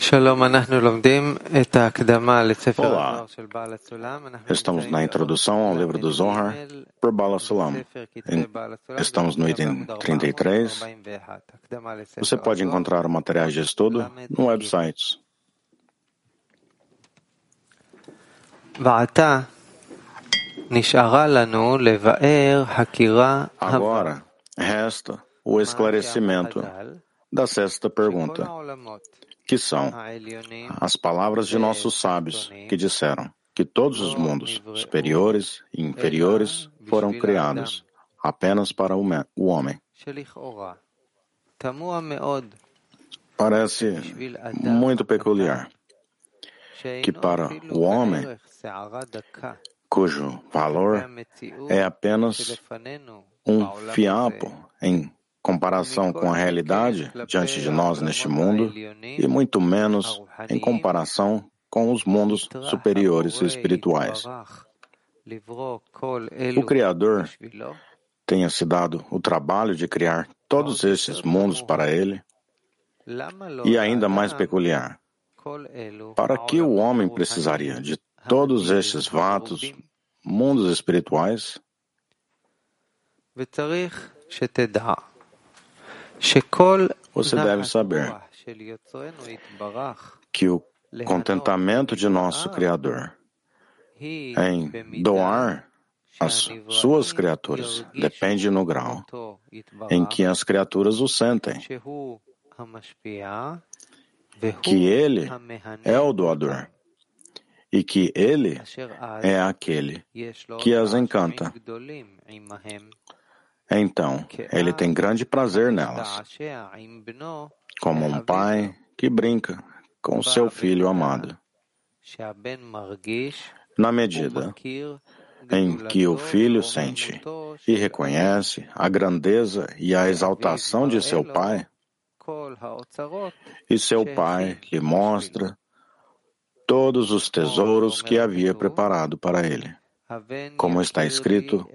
Olá, estamos na introdução ao livro do Zohar por Bala Sulam. Estamos no item 33. Você pode encontrar materiais de estudo no website. Agora resta o esclarecimento da sexta pergunta, que são as palavras de nossos sábios que disseram que todos os mundos superiores e inferiores foram criados apenas para o homem. Parece muito peculiar que para o homem, cujo valor é apenas um fiapo em comparação com a realidade diante de nós neste mundo, e muito menos em comparação com os mundos superiores e espirituais. O Criador tenha se dado o trabalho de criar todos estes mundos para ele, e ainda mais peculiar, para que o homem precisaria de todos estes vastos mundos espirituais? Você deve saber que o contentamento de nosso Criador em doar as suas criaturas depende no grau em que as criaturas o sentem, que Ele é o doador e que Ele é aquele que as encanta. Então, Ele tem grande prazer nelas, como um pai que brinca com seu filho amado. Na medida em que o filho sente e reconhece a grandeza e a exaltação de seu pai, e seu pai lhe mostra todos os tesouros que havia preparado para ele. Como está escrito,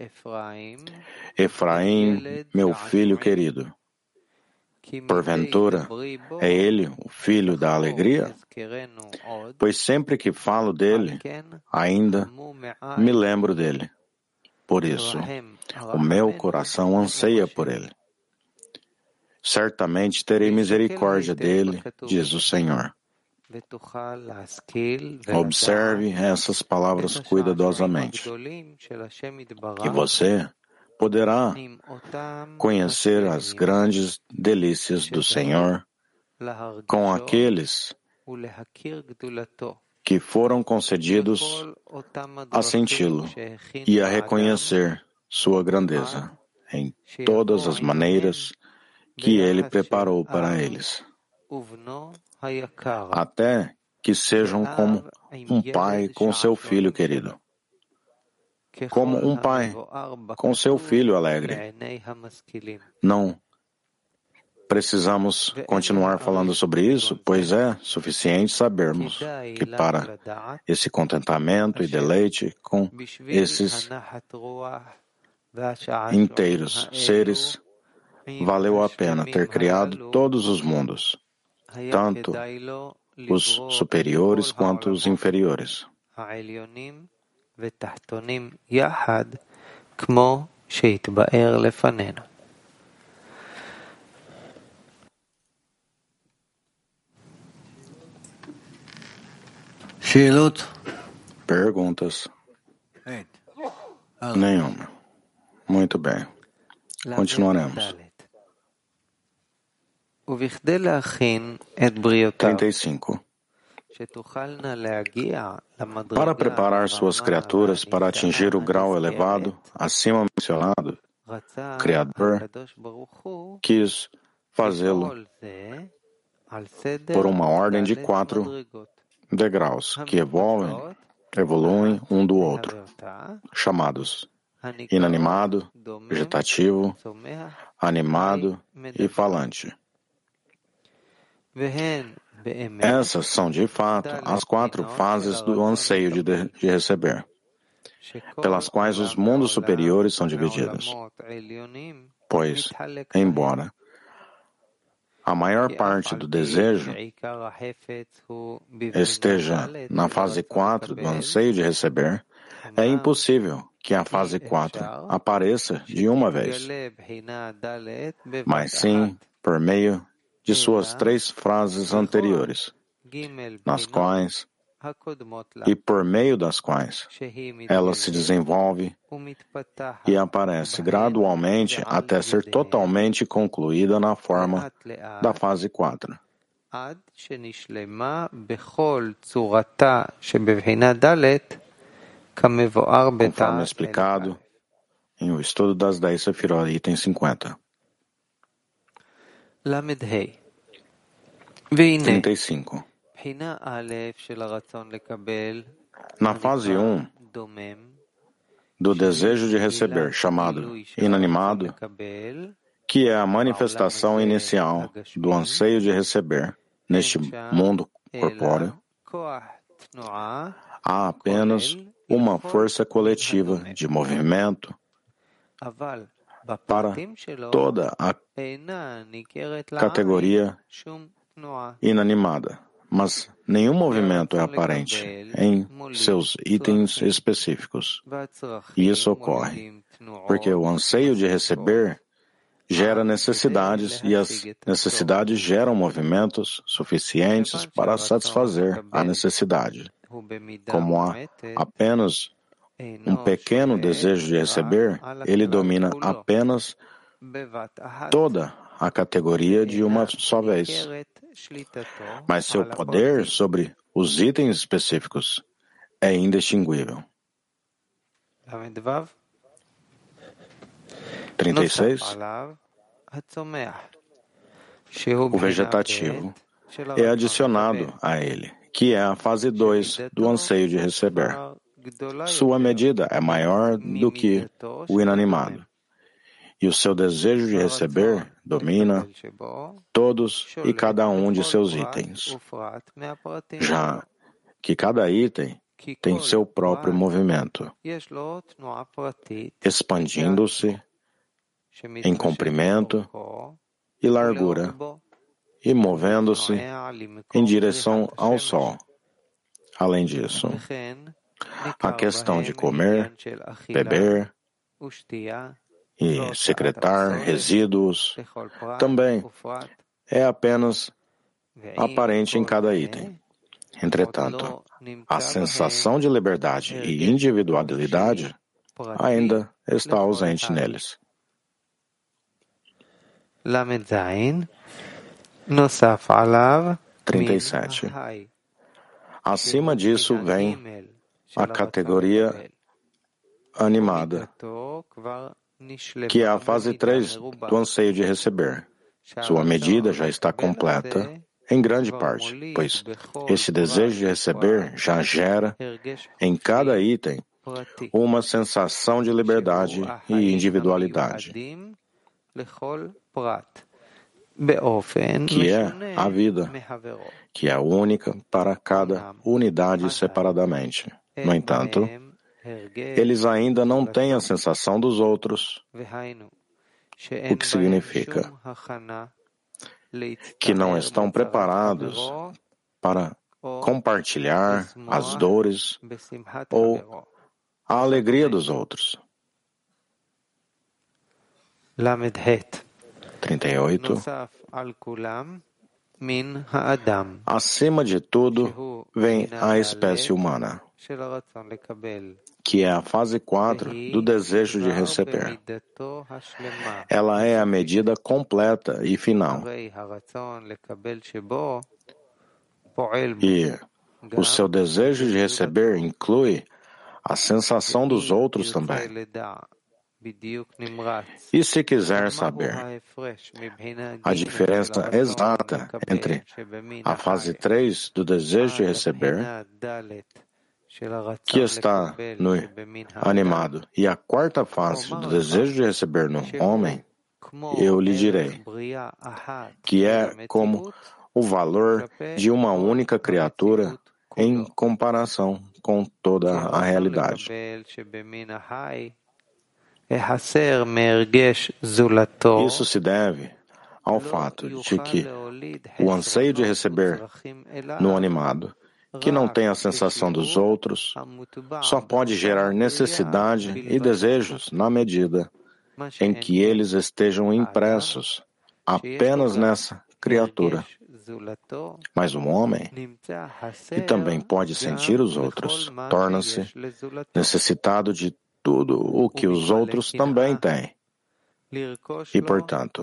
Efraim, meu filho querido, porventura é ele o filho da alegria? Pois sempre que falo dele, ainda me lembro dele. Por isso, o meu coração anseia por ele. Certamente terei misericórdia dele, diz o Senhor. Observe essas palavras cuidadosamente, e você poderá conhecer as grandes delícias do Senhor com aqueles que foram concedidos a senti-lo e a reconhecer sua grandeza em todas as maneiras que ele preparou para eles, até que sejam como um pai com seu filho querido, como um pai com seu filho alegre. Não precisamos continuar falando sobre isso, pois é suficiente sabermos que para esse contentamento e deleite com esses inteiros seres, valeu a pena ter criado todos os mundos, tanto os superiores quanto os inferiores. Perguntas? Nenhuma. Muito bem. Continuaremos. 35. Para preparar suas criaturas para atingir o grau elevado acima mencionado, o Criador quis fazê-lo por uma ordem de 4 degraus que evoluem um do outro, chamados inanimado, vegetativo, animado e falante. Essas são, de fato, as 4 fases do anseio de receber, pelas quais os mundos superiores são divididos. Pois, embora a maior parte do desejo esteja na fase 4 do anseio de receber, é impossível que a fase 4 apareça de uma vez, mas sim por meio de suas 3 frases anteriores, nas quais e por meio das quais ela se desenvolve e aparece gradualmente até ser totalmente concluída na forma da fase 4. Conforme explicado em O Estudo das 10 Sefirot, item 50. 35. Na fase 1 do desejo de receber, chamado inanimado, que é a manifestação inicial do anseio de receber neste mundo corpóreo, há apenas uma força coletiva de movimento para toda a categoria inanimada, mas nenhum movimento é aparente em seus itens específicos. E isso ocorre porque o anseio de receber gera necessidades e as necessidades geram movimentos suficientes para satisfazer a necessidade. Como há apenas um pequeno desejo de receber, ele domina apenas toda a categoria de uma só vez. Mas seu poder sobre os itens específicos é indistinguível. 36. O vegetativo é adicionado a ele, que é a fase 2 do anseio de receber. Sua medida é maior do que o inanimado, e o seu desejo de receber domina todos e cada um de seus itens, já que cada item tem seu próprio movimento, expandindo-se em comprimento e largura e movendo-se em direção ao Sol. Além disso, a questão de comer, beber e secretar resíduos também é apenas aparente em cada item. Entretanto, a sensação de liberdade e individualidade ainda está ausente neles. 37. Acima disso vem a categoria animada, que é a fase 3 do anseio de receber. Sua medida já está completa em grande parte, pois este desejo de receber já gera em cada item uma sensação de liberdade e individualidade, que é a vida, que é única para cada unidade separadamente. No entanto, eles ainda não têm a sensação dos outros, o que significa que não estão preparados para compartilhar as dores ou a alegria dos outros. 38. Acima de tudo vem a espécie humana, que é a fase 4 do desejo de receber. Ela é a medida completa e final. E o seu desejo de receber inclui a sensação dos outros também. E se quiser saber a diferença exata entre a fase 3 do desejo de receber, que está no animado, e a quarta fase do desejo de receber no homem, eu lhe direi que é como o valor de uma única criatura em comparação com toda a realidade. Isso se deve ao fato de que o anseio de receber no animado, que não tem a sensação dos outros, só pode gerar necessidade e desejos na medida em que eles estejam impressos apenas nessa criatura. Mas um homem, que também pode sentir os outros, torna-se necessitado de tudo o que os outros também têm. E, portanto,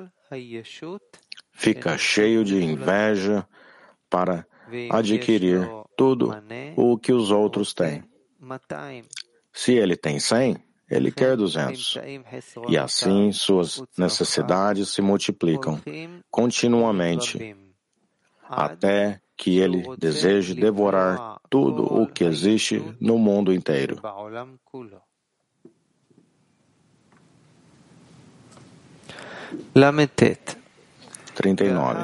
fica cheio de inveja para adquirir tudo o que os outros têm. Se ele tem 100, ele quer 200. E assim suas necessidades se multiplicam continuamente, até que ele deseje devorar tudo o que existe no mundo inteiro. Lametet 39.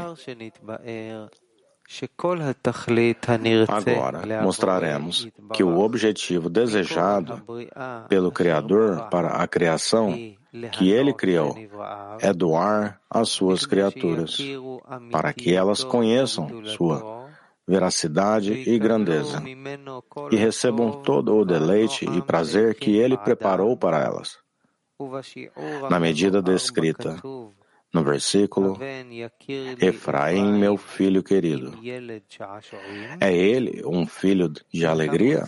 Agora mostraremos que o objetivo desejado pelo Criador para a criação que Ele criou é doar às suas criaturas, para que elas conheçam sua veracidade e grandeza e recebam todo o deleite e prazer que Ele preparou para elas. Na medida descrita no versículo, Efraim, meu filho querido, é ele um filho de alegria?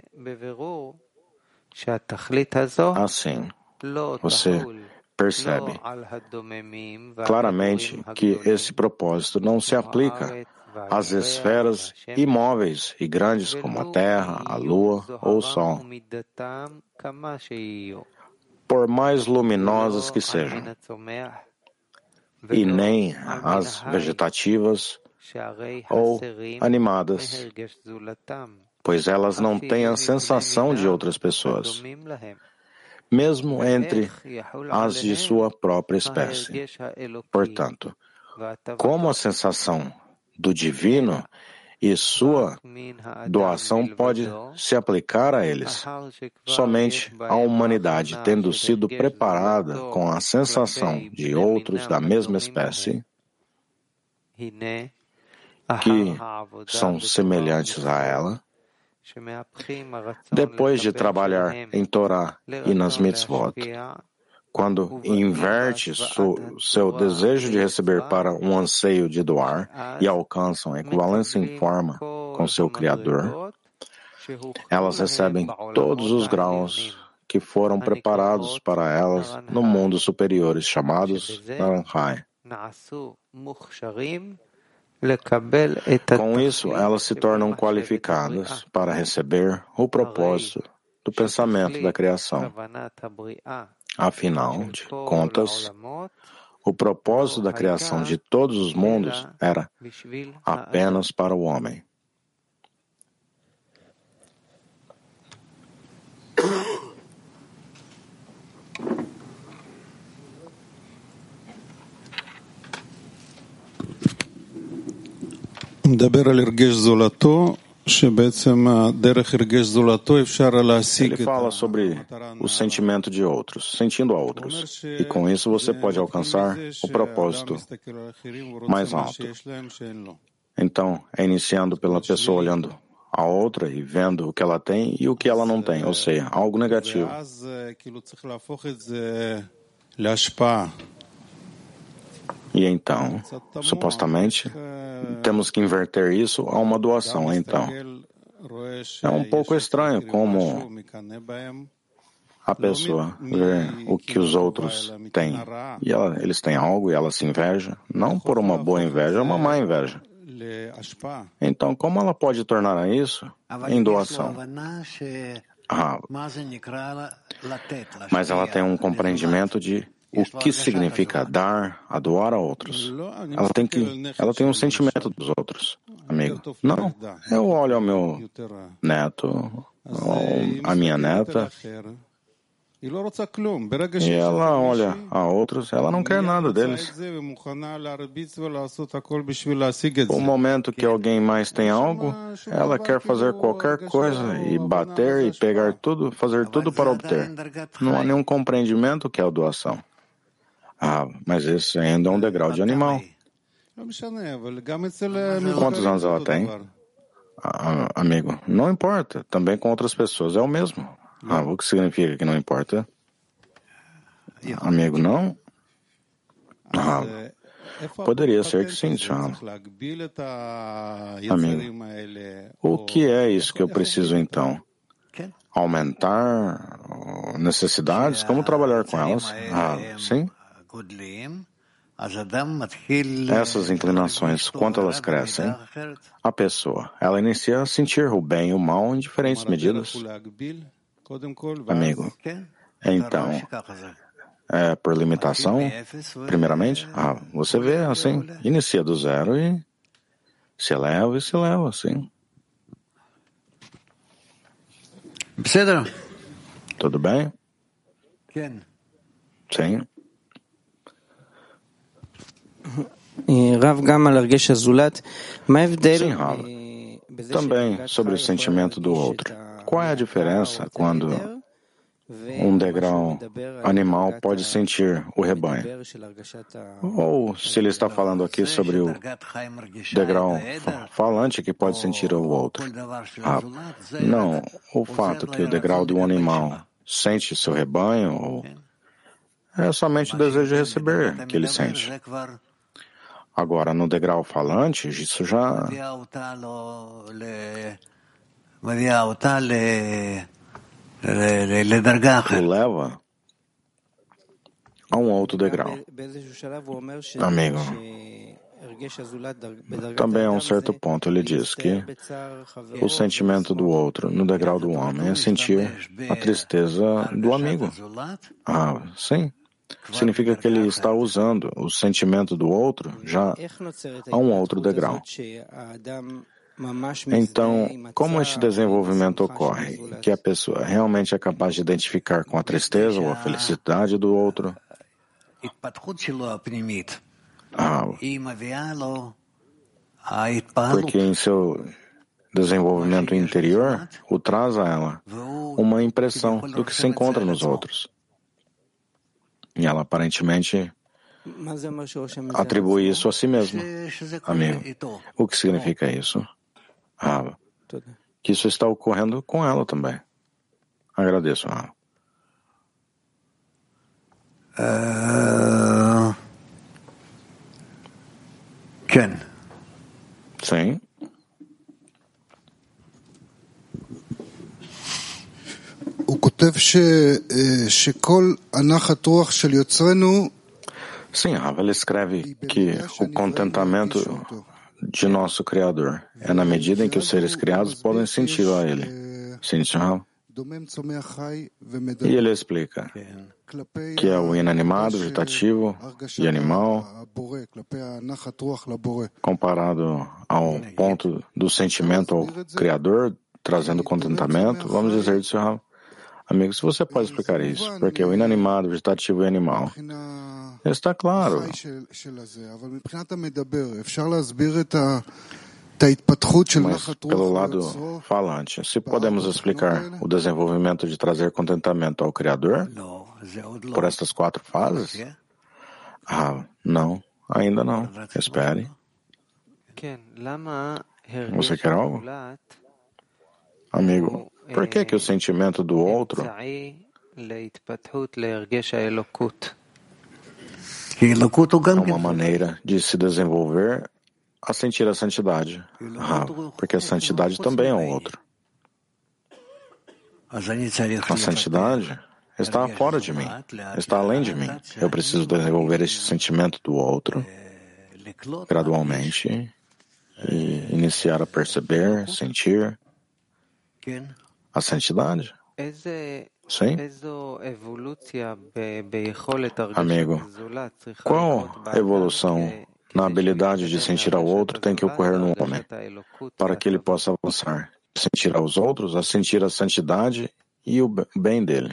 Assim, você percebe claramente que esse propósito não se aplica às esferas imóveis e grandes como a Terra, a Lua ou o Sol, por mais luminosas que sejam, e nem as vegetativas ou animadas, pois elas não têm a sensação de outras pessoas, mesmo entre as de sua própria espécie. Portanto, como a sensação do divino e sua doação pode se aplicar a eles, somente a humanidade tendo sido preparada com a sensação de outros da mesma espécie, que são semelhantes a ela, depois de trabalhar em Torá e nas mitzvot, quando inverte seu desejo de receber para um anseio de doar e alcançam equivalência em forma com seu Criador, elas recebem todos os graus que foram preparados para elas no mundo superiores, chamados Naranjai. Com isso, elas se tornam qualificadas para receber o propósito do pensamento da criação. Afinal de contas, o propósito da criação de todos os mundos era apenas para o homem. Ele fala sobre o sentimento de outros, sentindo a outros, e com isso você pode alcançar o propósito mais alto. Então, é iniciando pela pessoa olhando a outra e vendo o que ela tem e o que ela não tem, ou seja, algo negativo. E então, supostamente, temos que inverter isso a uma doação. Então, é um pouco estranho como a pessoa vê o que os outros têm. E eles têm algo e ela se inveja, não por uma boa inveja, é uma má inveja. Então, como ela pode tornar isso em doação? Mas ela tem um compreendimento de o que significa dar, a doar a outros. Ela tem um sentimento dos outros, amigo. Não, eu olho ao meu neto, a minha neta, e ela olha a outros, ela não quer nada deles. O momento que alguém mais tem algo, ela quer fazer qualquer coisa e bater e pegar tudo, fazer tudo para obter. Não há nenhum compreendimento que é a doação. Mas esse ainda é um degrau de animal. Quantos anos ela tem? Amigo, não importa. Também com outras pessoas é o mesmo. O que significa que não importa? Amigo, não? Poderia ser que sim, Charles. Amigo, o que é isso que eu preciso então? Aumentar necessidades? Como trabalhar com elas? Sim. Essas inclinações, quanto elas crescem, a pessoa, ela inicia a sentir o bem e o mal em diferentes medidas. Amigo, então, por limitação, primeiramente, você vê assim, inicia do zero e se eleva, assim. Tudo bem? Sim. Sim, Rav. Também sobre o sentimento do outro. Qual é a diferença quando um degrau animal pode sentir o rebanho? Ou se ele está falando aqui sobre o degrau falante que pode sentir o outro? Não, o fato que o degrau de um animal sente seu rebanho é somente o desejo de receber que ele sente. Agora, no degrau falante, isso já o leva a um outro degrau. Amigo, também a um certo ponto ele diz que o sentimento do outro no degrau do homem é sentir a tristeza do amigo. Sim. Significa que ele está usando o sentimento do outro já a um outro degrau. Então, como este desenvolvimento ocorre? Que a pessoa realmente é capaz de identificar com a tristeza ou a felicidade do outro? Porque em seu desenvolvimento interior, o traz a ela uma impressão do que se encontra nos outros. E ela aparentemente atribui isso a si mesma. Amigo, o que significa isso? Que isso está ocorrendo com ela também. Agradeço, Rava. Sim. Sim, Rava, ele escreve que o contentamento de nosso Criador é na medida em que os seres criados podem sentir a Ele. Sim, Rava. E ele explica que é o inanimado, vegetativo e animal comparado ao ponto do sentimento ao Criador, trazendo contentamento. Vamos dizer isso, Rava. Amigo, se você pode explicar isso, porque o inanimado, vegetativo e animal está claro. Mas pelo lado falante, se podemos explicar o desenvolvimento de trazer contentamento ao Criador por estas 4 fases? Não, ainda não. Espere. Você quer algo? Amigo, por que o sentimento do outro é uma maneira de se desenvolver a sentir a santidade? Porque a santidade também é um outro. A santidade está fora de mim, está além de mim. Eu preciso desenvolver este sentimento do outro gradualmente e iniciar a perceber, sentir a santidade. Sim? Amigo, qual evolução na habilidade de sentir ao outro tem que ocorrer no homem para que ele possa avançar? Sentir aos outros, a sentir a santidade e o bem dele.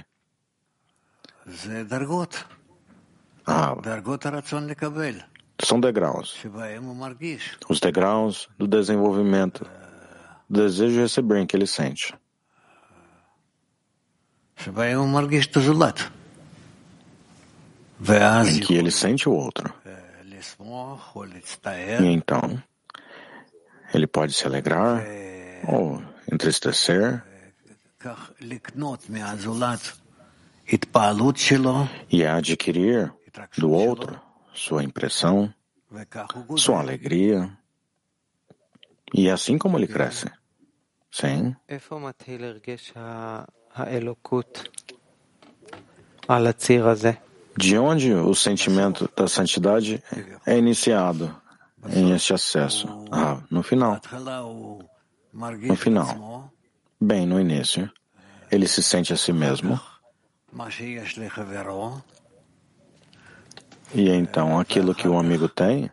São degraus. Os degraus do desenvolvimento, do desejo de receber em que ele sente. em que ele sente o outro. E então, ele pode se alegrar ou entristecer e adquirir do outro sua impressão, sua alegria, e é assim como ele cresce. Sim. De onde o sentimento da santidade é iniciado em este acesso? No final. No final. Bem no início. Ele se sente a si mesmo. E então aquilo que o amigo tem,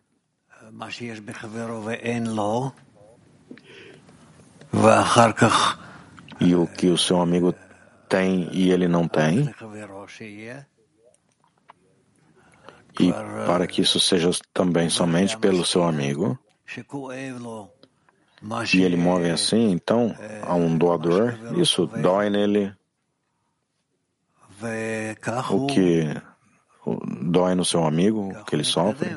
e o que o seu amigo tem e ele não tem, e para que isso seja também somente pelo seu amigo, e ele move assim, então, a um doador, isso dói nele, o que dói no seu amigo, o que ele sofre.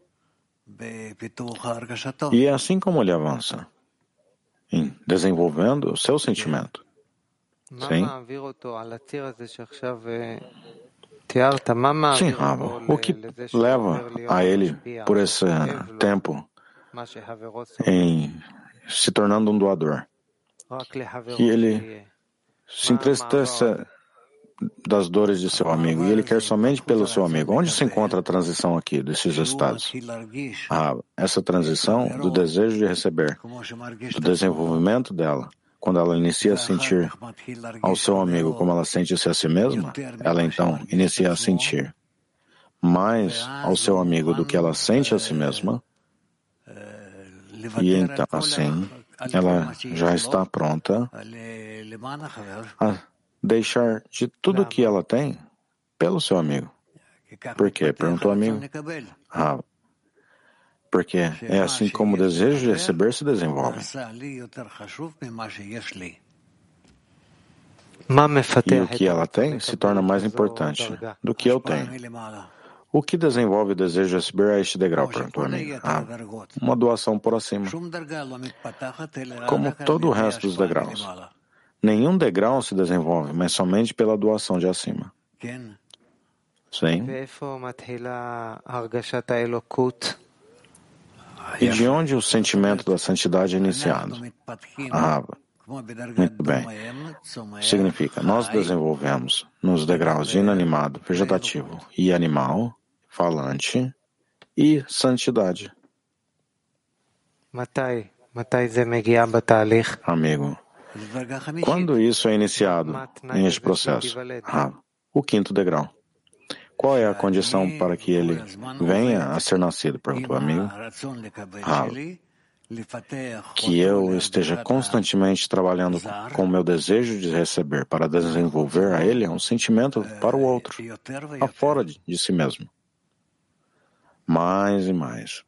E é assim como ele avança, em desenvolvendo o seu sentimento. Sim? Sim, Rava. O que leva a ele por esse tempo em se tornando um doador? Que ele se entristeça das dores de seu amigo e ele quer somente pelo seu amigo. Onde se encontra a transição aqui desses estados? Essa transição do desejo de receber, do desenvolvimento dela, quando ela inicia a sentir ao seu amigo como ela sente-se a si mesma, ela então inicia a sentir mais ao seu amigo do que ela sente a si mesma, e então assim ela já está pronta a deixar de tudo que ela tem pelo seu amigo. Por quê? Perguntou o amigo. Porque é assim como o desejo de receber se desenvolve. E o que ela tem se torna mais importante do que eu tenho. O que desenvolve o desejo de receber é este degrau, perguntou o amigo. Uma doação por acima. Como todo o resto dos degraus. Nenhum degrau se desenvolve, mas somente pela doação de acima. Sim. E de onde o sentimento da santidade é iniciado? Muito bem. Significa, nós desenvolvemos nos degraus de inanimado, vegetativo e animal, falante e santidade. Amigo, quando isso é iniciado em este processo? O quinto degrau. Qual é a condição para que ele venha a ser nascido? Perguntou o amigo. Que eu esteja constantemente trabalhando com o meu desejo de receber para desenvolver a ele um sentimento para o outro, afora de si mesmo. Mais e mais.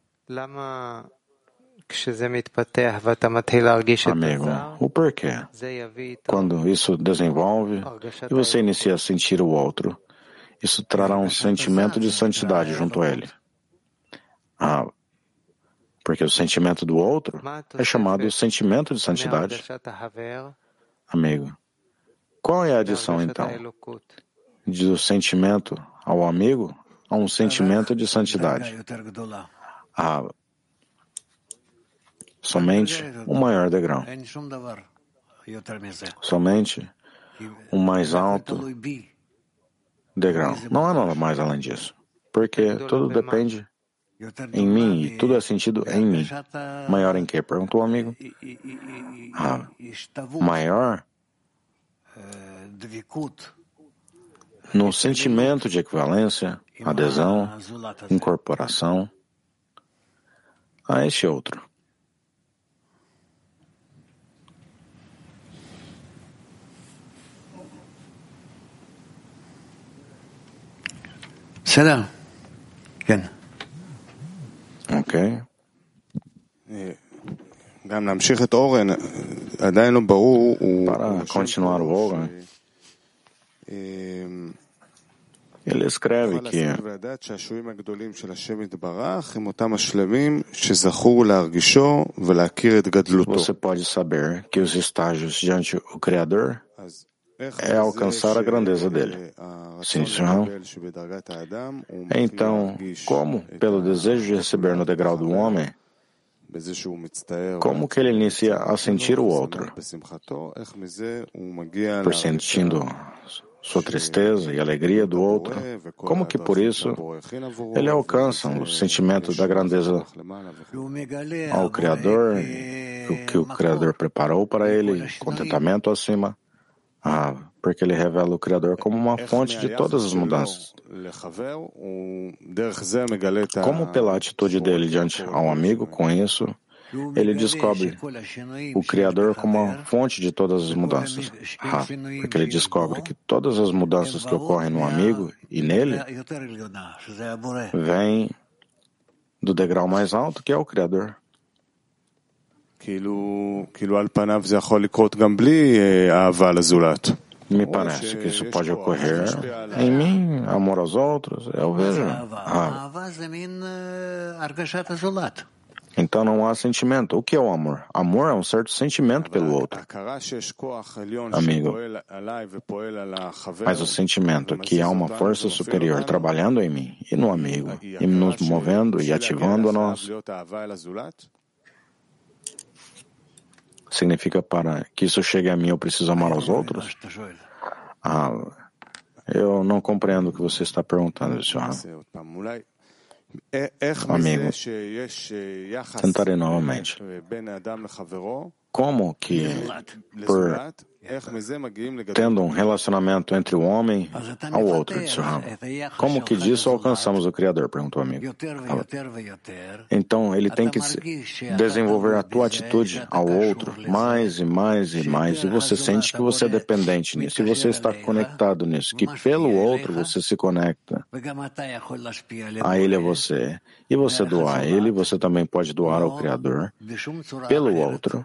Amigo, o porquê? Quando isso desenvolve e você inicia a sentir o outro, isso trará um sentimento de santidade junto a ele. Porque o sentimento do outro é chamado sentimento de santidade. Amigo, qual é a adição, então, do sentimento ao amigo a um sentimento de santidade? Somente o maior degrau. Somente o mais alto degrau. Não há nada mais além disso. Porque tudo depende em mim e tudo é sentido em mim. Maior em quê? Perguntou o amigo. Maior no sentimento de equivalência, adesão, incorporação a este outro. Ok. Para continuar o Oren, Ele escreve que você pode saber que os estágios diante o Criador é alcançar a grandeza dele. Sim, senhor. Então, como, pelo desejo de receber no degrau do homem, como que ele inicia a sentir o outro? Por sentindo sua tristeza e alegria do outro, como que por isso ele alcança o sentimento da grandeza ao Criador, o que o Criador preparou para ele, contentamento acima? Porque ele revela o Criador como uma fonte de todas as mudanças. Como pela atitude dele diante ao amigo, com isso, ele descobre o Criador como a fonte de todas as mudanças. Porque ele descobre que todas as mudanças que ocorrem no amigo e nele vêm do degrau mais alto, que é o Criador. Me parece que isso pode ocorrer em mim, amor aos outros, eu vejo. Então não há sentimento. O que é o amor? Amor é um certo sentimento pelo outro, amigo. Mas o sentimento que há uma força superior trabalhando em mim e no amigo, e nos movendo e ativando a nós, significa para que isso chegue a mim eu preciso amar aos outros? Eu não compreendo o que você está perguntando, senhor. Amigo, tentarei novamente. Como que, tendo um relacionamento entre o homem ao outro, como que disso alcançamos o Criador? Perguntou o amigo. Então, ele tem que desenvolver a tua atitude ao outro mais e mais e mais, e você sente que você é dependente nisso, e você está conectado nisso, que pelo outro você se conecta a ele, a você, e você doar a ele, você também pode doar ao Criador pelo outro.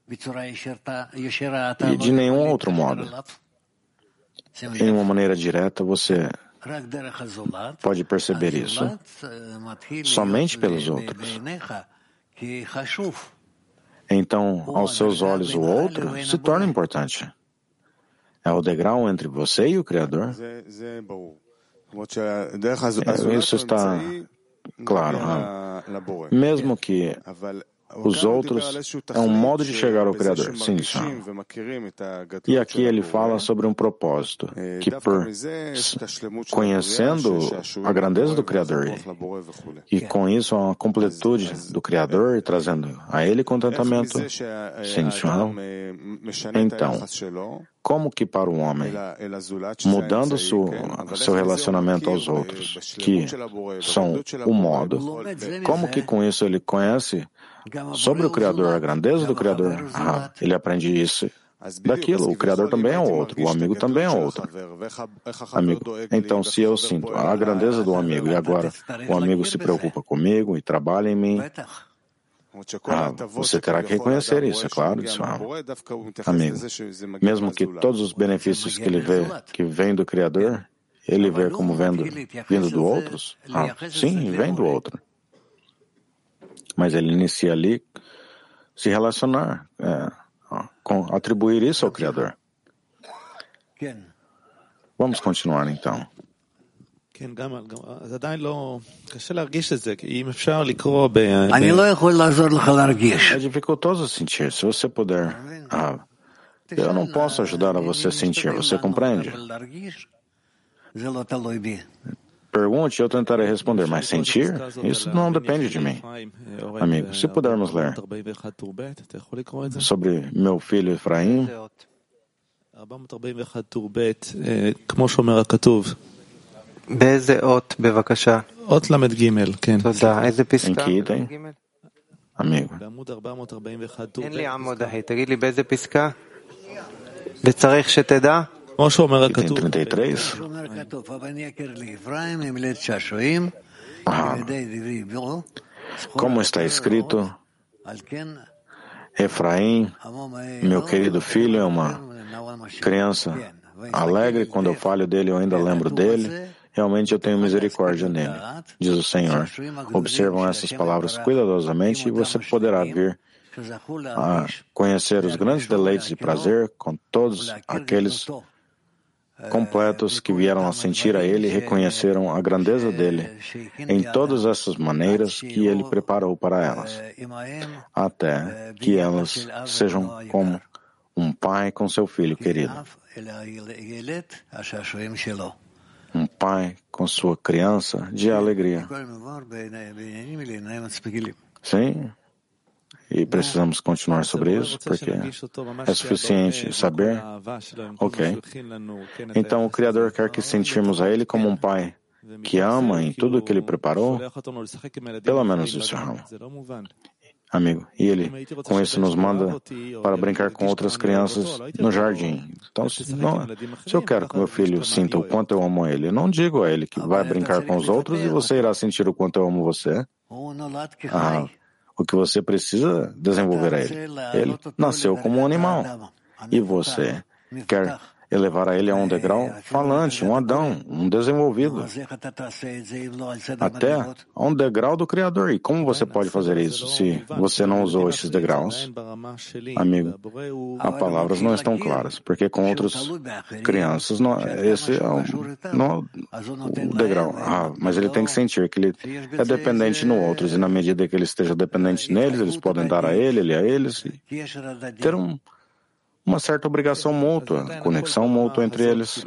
E de nenhum outro modo. Em uma maneira direta, você pode perceber isso somente pelos outros. Então, aos seus olhos, o outro se torna importante. É o degrau entre você e o Criador. Isso está claro. Mesmo que os outros é um modo de chegar ao Criador. Sim, senhor. E aqui ele fala sobre um propósito, que por conhecendo a grandeza do Criador e com isso a completude do Criador e trazendo a ele contentamento, sim, senhor. Então, como que para o homem, mudando seu relacionamento aos outros, que são o modo, como que com isso ele conhece sobre o Criador, a grandeza do Criador? Ele aprende isso daquilo. O Criador também é outro, o amigo também é outro. Amigo, então se eu sinto a grandeza do amigo e agora o amigo se preocupa comigo e trabalha em mim, você terá que reconhecer isso, é claro, amigo. Mesmo que todos os benefícios que ele vê, que vêm do Criador, ele vê como vindo do outros? Sim, vem do outro. Mas ele inicia ali se relacionar, atribuir isso ao Criador. Vamos continuar então. É dificultoso sentir. Se você puder, eu não posso ajudar a você sentir. Você compreende? Pergunte, eu tentarei responder, mas sentir? Isso não depende de mim. Amigo, se pudermos ler sobre meu filho Efraim, em que item? Amigo. Item 33? Como está escrito, Efraim, meu querido filho, é uma criança alegre. Quando eu falo dele, eu ainda lembro dele. Realmente eu tenho misericórdia nele, diz o Senhor. Observam essas palavras cuidadosamente e você poderá vir a conhecer os grandes deleites de prazer com todos aqueles completos que vieram a sentir a ele e reconheceram a grandeza dele em todas essas maneiras que ele preparou para elas, até que elas sejam como um pai com seu filho querido, um pai com sua criança de alegria. Sim, e precisamos continuar sobre isso, porque é suficiente saber. Ok. Então, o Criador quer que sentirmos a Ele como um pai que ama em tudo que Ele preparou. Pelo menos isso, amigo. E Ele, com isso, nos manda para brincar com outras crianças no jardim. Então, se eu quero que meu filho sinta o quanto eu amo ele, eu não digo a ele que vai brincar com os outros e você irá sentir o quanto eu amo você. O que você precisa desenvolver a ele. Ele nasceu como um animal. E você quer elevar a ele a um degrau falante, um Adão, um desenvolvido, até a um degrau do Criador. E como você pode fazer isso se você não usou esses degraus? Amigo, as palavras não estão claras, porque com outras crianças, esse é o degrau. Mas ele tem que sentir que ele é dependente no outros, e na medida que ele esteja dependente neles, eles podem dar a ele a eles, e ter uma certa obrigação mútua, conexão mútua entre eles.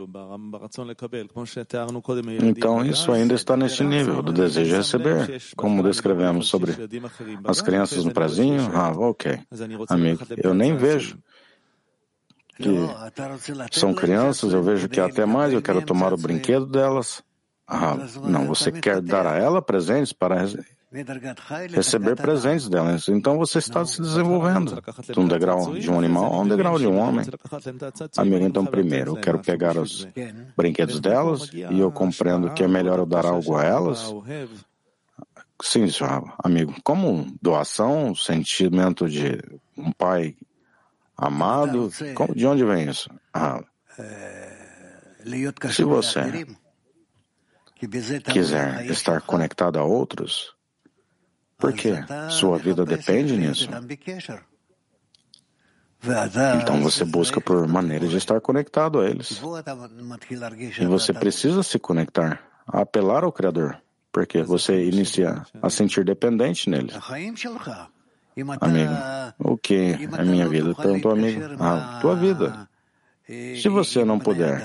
Então, isso ainda está neste nível do desejo de receber, como descrevemos sobre as crianças no prazinho. Ok. Amigo, eu nem vejo que são crianças, eu vejo que até mais, eu quero tomar o brinquedo delas. Não, você quer dar a ela presentes para receber presentes delas. Então você está se desenvolvendo de um degrau de um animal a um degrau de um homem. Amigo, então primeiro eu quero pegar os brinquedos delas e eu compreendo que é melhor eu dar algo a elas. Sim, amigo, como doação, sentimento de um pai amado, de onde vem isso? Se você quiser estar conectado a outros, porque sua vida depende nisso. Então você busca por maneiras de estar conectado a eles. E você precisa se conectar, a apelar ao Criador, porque você inicia a sentir dependente neles. Amigo, o que é minha vida? Perguntou o amigo. Tua vida. Se você não puder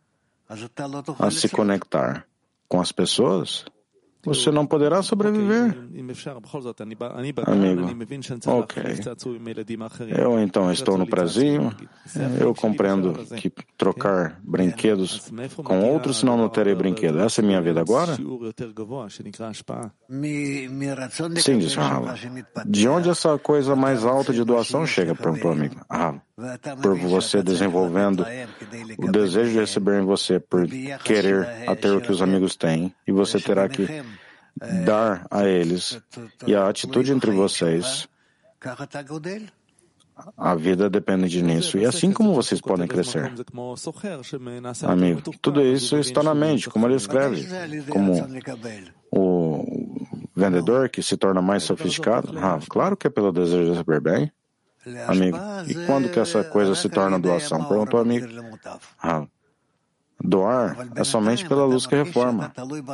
se conectar com as pessoas, você não poderá sobreviver. Amigo, ok. Eu então estou no prazinho, eu compreendo que trocar brinquedos com outros, senão não terei brinquedo. Essa é minha vida agora? Sim, disse Rahava. De onde essa coisa mais alta de doação chega? Perguntou o amigo. Por você desenvolvendo o desejo de receber em você, por querer ter o que os amigos têm, e você terá que dar a eles, e a atitude entre vocês, a vida depende nisso, e assim como vocês podem crescer. Amigo, tudo isso está na mente, como ele escreve, como o vendedor que se torna mais sofisticado. Claro que é pelo desejo de receber bem. Amigo, e quando que essa coisa se torna doação? Perguntou o amigo. Doar é somente pela luz que reforma.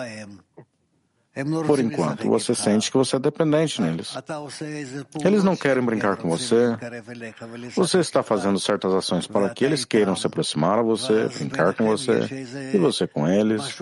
Por enquanto, você sente que você é dependente neles. Eles não querem brincar com você. Você está fazendo certas ações para que eles queiram se aproximar a você, brincar com você, e você com eles.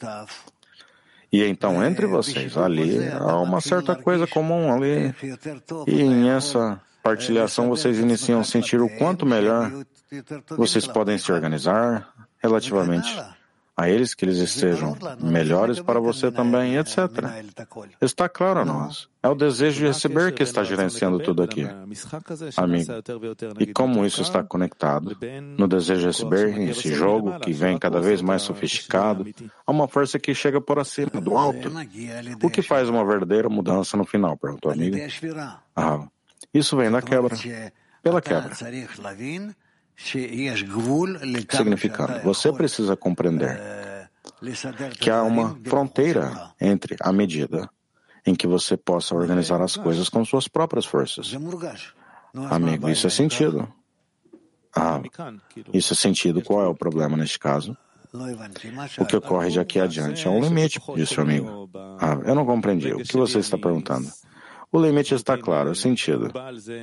E então, entre vocês, ali, há uma certa coisa comum ali. E em essa partilhação, vocês iniciam a sentir o quanto melhor vocês podem se organizar relativamente a eles, que eles estejam melhores para você também, etc. Está claro a nós. É o desejo de receber que está gerenciando tudo aqui. Amigo, e como isso está conectado no desejo de receber, nesse jogo que vem cada vez mais sofisticado, há uma força que chega por acima, do alto. O que faz uma verdadeira mudança no final? Perguntou a amiga. Isso vem da quebra, pela quebra. Significando, você precisa compreender que há uma fronteira entre a medida em que você possa organizar as coisas com suas próprias forças. Amigo, isso é sentido. Isso é sentido. Qual é o problema neste caso? O que ocorre de aqui adiante é um limite, disse o amigo. Eu não compreendi. O que você está perguntando? O limite está claro, é sentido.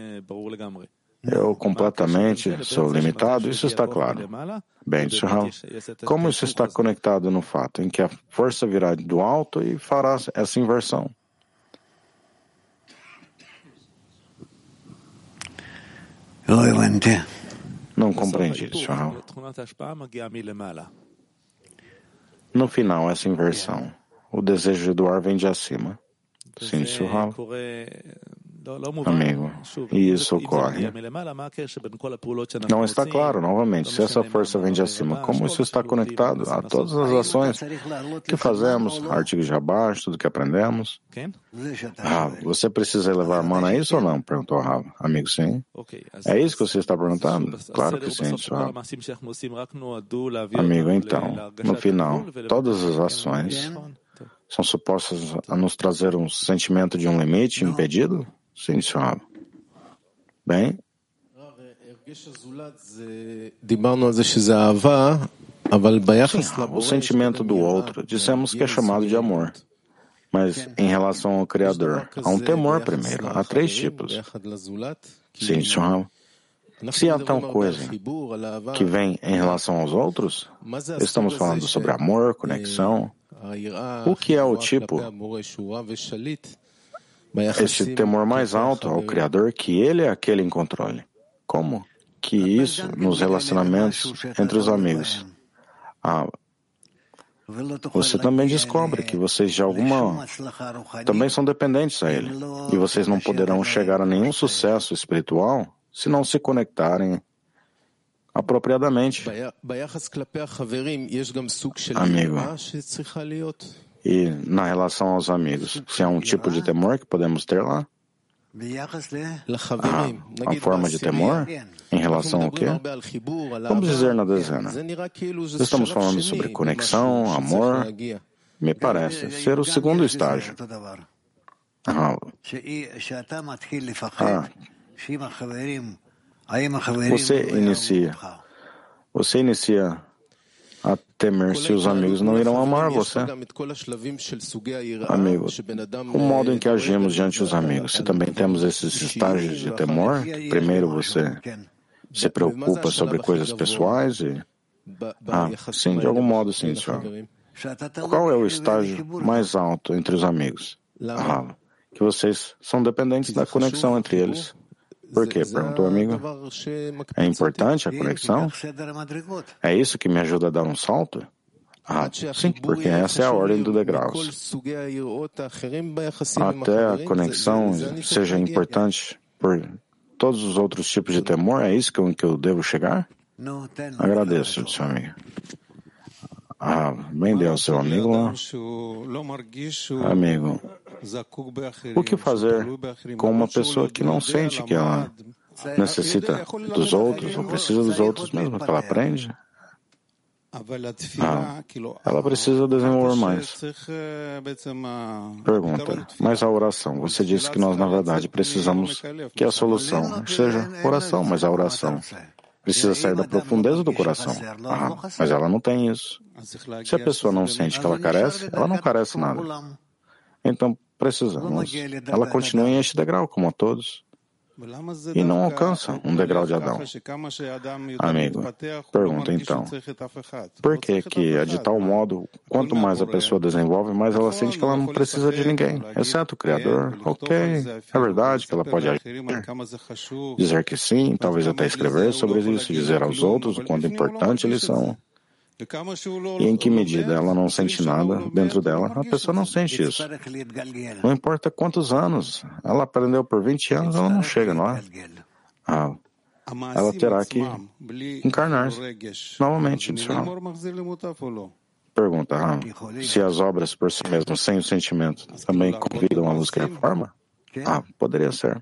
Eu completamente sou limitado, isso está claro. Bem, disse Rav, como isso está conectado no fato em que a força virá do alto e fará essa inversão? Não compreendi, disse Rav. No final, essa inversão, o desejo de doar vem de acima. Sim, disse Rav. Amigo, e isso ocorre. Não está claro, novamente, se essa força vem de acima, como isso está conectado a todas as ações que fazemos, artigos de abaixo, tudo que aprendemos? Você precisa elevar mana a isso ou não? Perguntou Rav. Amigo, sim. É isso que você está perguntando? Claro que sim, Rav. Amigo, então, no final, todas as ações são supostas a nos trazer um sentimento de um limite impedido? Sim, senhor. Bem? Sim, o sentimento do outro, dissemos que é chamado de amor. Mas em relação ao Criador, há um temor primeiro. Há 3 tipos. Sim, senhor. Se há tal coisa que vem em relação aos outros, estamos falando sobre amor, conexão. O que é o tipo? Este temor mais alto ao Criador, que Ele é aquele em controle. Como? Que isso nos relacionamentos entre os amigos. Você também descobre que vocês de alguma também são dependentes a Ele. E vocês não poderão chegar a nenhum sucesso espiritual se não se conectarem apropriadamente. Amigo. E na relação aos amigos, se há um tipo de temor que podemos ter lá? A forma de temor? Em relação ao quê? Vamos dizer na dezena. Estamos falando sobre conexão, amor. Me parece ser o segundo estágio. Você inicia a temer se os amigos não irão amar você. Amigo, o modo em que agimos diante dos amigos, se também temos esses estágios de temor, que primeiro você se preocupa sobre coisas pessoais e... sim, de algum modo sim, senhor. Qual é o estágio mais alto entre os amigos? Que vocês são dependentes da conexão entre eles. Por quê? Perguntou o amigo. É importante a conexão? É isso que me ajuda a dar um salto? Sim, porque essa é a ordem do degraus. Até a conexão seja importante por todos os outros tipos de temor, é isso que eu devo chegar? Agradeço, disse o amigo. Bem Deus, seu amigo lá. Amigo, o que fazer com uma pessoa que não sente que ela necessita dos outros, ou precisa dos outros mesmo, que ela aprende? Ela precisa desenvolver mais. Pergunta, mas a oração, você disse que nós, na verdade, precisamos que a solução seja oração, mas a oração precisa sair da profundeza do coração. Mas ela não tem isso. Se a pessoa não sente que ela não carece nada. Então, precisamos. Ela continua em este degrau, como a todos. E não alcança um degrau de Adão. Amigo, pergunta então, por que de tal modo, quanto mais a pessoa desenvolve, mais ela sente que ela não precisa de ninguém, exceto o Criador? Ok, é verdade que ela pode agir, dizer que sim, talvez até escrever sobre isso, dizer aos outros o quanto importante eles são. E em que medida ela não sente nada dentro dela, a pessoa não sente isso. Não importa quantos anos, ela aprendeu por 20 anos, ela não chega lá. Ela terá que encarnar-se novamente. Pergunta, se as obras por si mesmas, sem o sentimento, também convidam a luz que reforma? Poderia ser.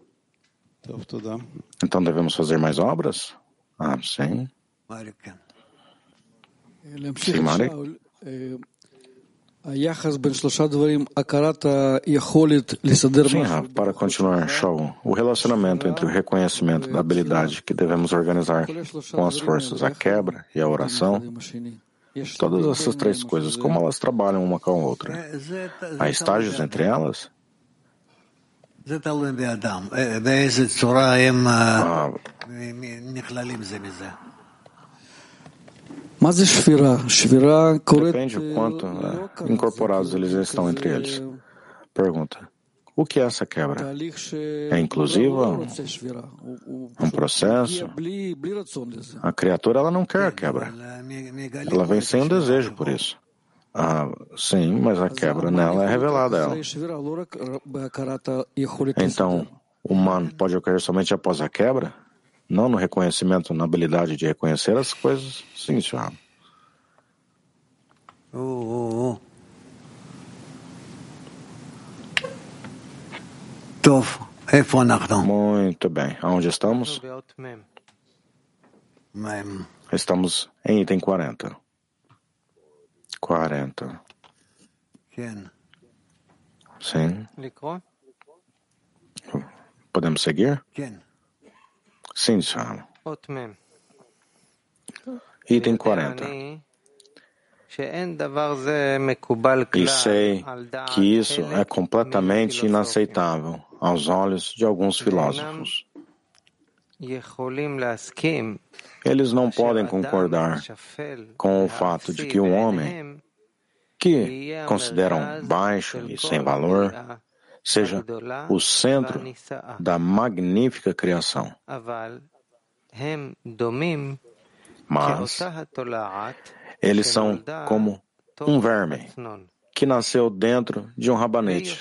Então devemos fazer mais obras? Sim. Sim, Mari. Sim, Rav, para continuar, Shaul, o relacionamento entre o reconhecimento da habilidade que devemos organizar com as forças, a quebra e a oração, todas essas três coisas, como elas trabalham uma com a outra? Há estágios entre elas? Depende o quanto incorporados eles estão entre eles. Pergunta: o que é essa quebra? É inclusiva? É um processo? A criatura ela não quer a quebra. Ela vem sem um desejo por isso. Sim, mas a quebra nela é revelada a ela. Então, o man pode ocorrer somente após a quebra? Não no reconhecimento, na habilidade de reconhecer as coisas? Sim, senhor. Muito bem. Aonde estamos? Estamos em item 40. 40. Sim. Podemos seguir? Sim, senhor. Item 40. E sei que isso é completamente inaceitável aos olhos de alguns filósofos. Eles não podem concordar com o fato de que um homem, que consideram baixo e sem valor, seja o centro da magnífica criação. Mas eles são como um verme que nasceu dentro de um rabanete.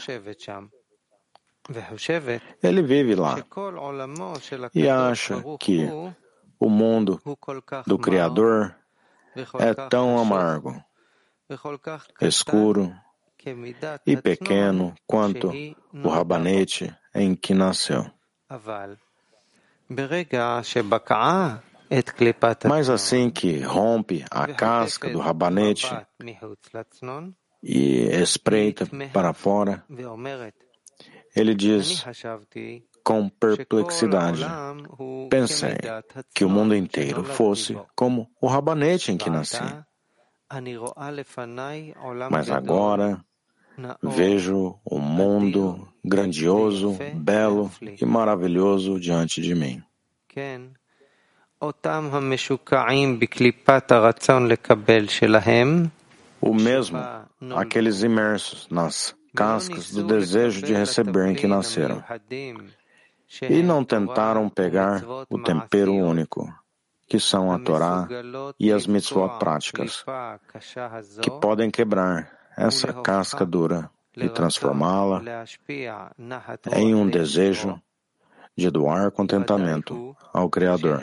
Ele vive lá e acha que o mundo do Criador é tão amargo, escuro e pequeno quanto o rabanete em que nasceu. Mas assim que rompe a casca do rabanete e espreita para fora, ele diz com perplexidade: pensei que o mundo inteiro fosse como o rabanete em que nasci. Mas agora vejo um mundo grandioso, belo e maravilhoso diante de mim. O mesmo, aqueles imersos nas cascas do desejo de receber em que nasceram, e não tentaram pegar o tempero único, que são a Torá e as mitzvot práticas, que podem quebrar essa casca dura e transformá-la em um desejo de doar contentamento ao Criador.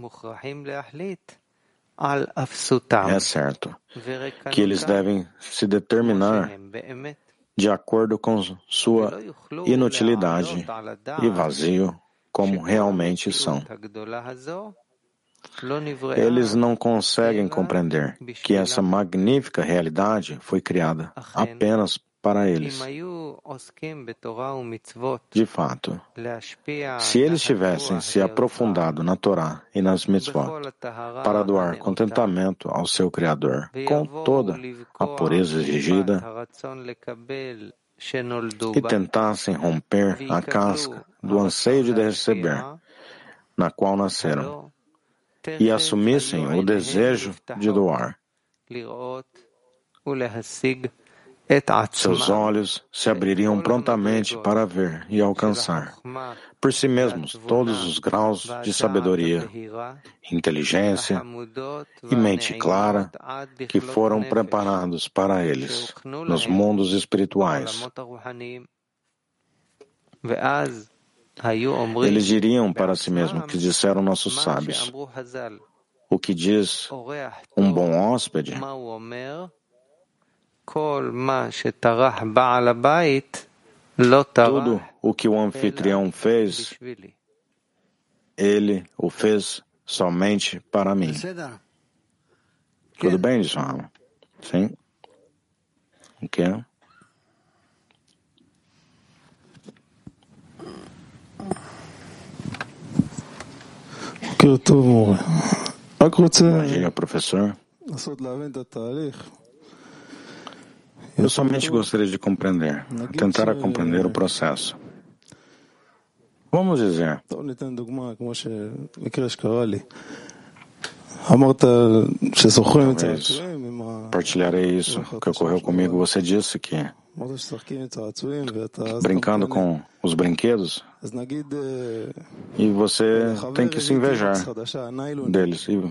É certo que eles devem se determinar de acordo com sua inutilidade e vazio, como realmente são. Eles não conseguem compreender que essa magnífica realidade foi criada apenas para eles. De fato, se eles tivessem se aprofundado na Torá e nas mitzvot para doar contentamento ao seu Criador com toda a pureza exigida e tentassem romper a casca do anseio de receber, na qual nasceram, e assumissem o desejo de doar, seus olhos se abririam prontamente para ver e alcançar por si mesmos todos os graus de sabedoria, inteligência e mente clara que foram preparados para eles nos mundos espirituais. Eles diriam para si mesmos que disseram nossos sábios. O que diz um bom hóspede? Tudo o que o anfitrião fez, ele o fez somente para mim. Tudo bem, Israel? Sim. O que é? Bom dia, professor. Eu somente gostaria de compreender, tentar compreender o processo. Vamos dizer, talvez partilharei isso que ocorreu comigo. Você disse que brincando com os brinquedos, e você tem que se invejar deles. E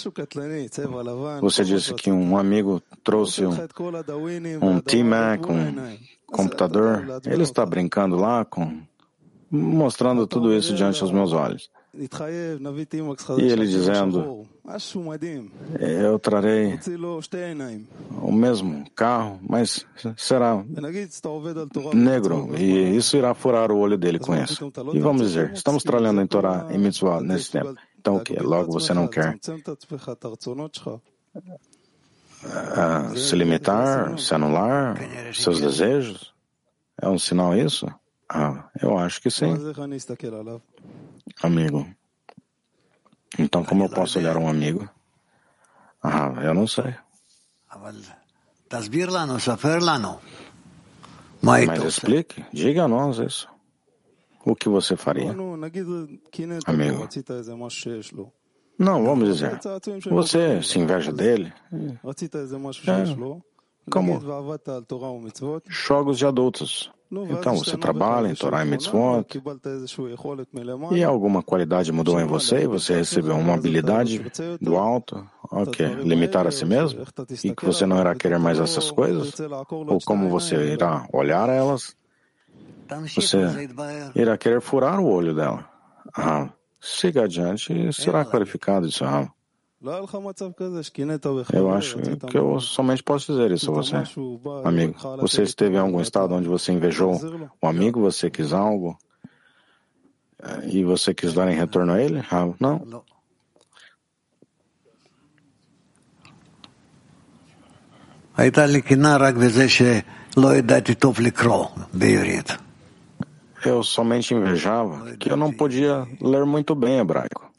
você disse que um amigo trouxe um T-Mac, um computador. Ele está brincando lá, mostrando tudo isso diante dos meus olhos. E ele dizendo, eu trarei o mesmo carro, mas será negro, e isso irá furar o olho dele com isso. E vamos dizer, estamos trabalhando em Torá e Mitzvah nesse tempo. Então o que? Logo você não quer se limitar, se anular seus desejos? É um sinal isso? Eu acho que sim. Amigo. Então, como eu posso olhar um amigo? Eu não sei. Mas explique, diga a nós isso. O que você faria? Amigo. Não, vamos dizer. Você se inveja dele? Como jogos de adultos. Então, você trabalha em Torá e Mitzvot, e alguma qualidade mudou em você, e você recebeu uma habilidade do alto, limitar a si mesmo, e que você não irá querer mais essas coisas? Ou como você irá olhar elas? Você irá querer furar o olho dela. Siga adiante e será clarificado isso. Eu acho que eu somente posso dizer isso a você, amigo. Você esteve em algum estado onde você invejou um amigo, você quis algo e você quis dar em retorno a ele? Não. Eu somente invejava que eu não podia ler muito bem hebraico.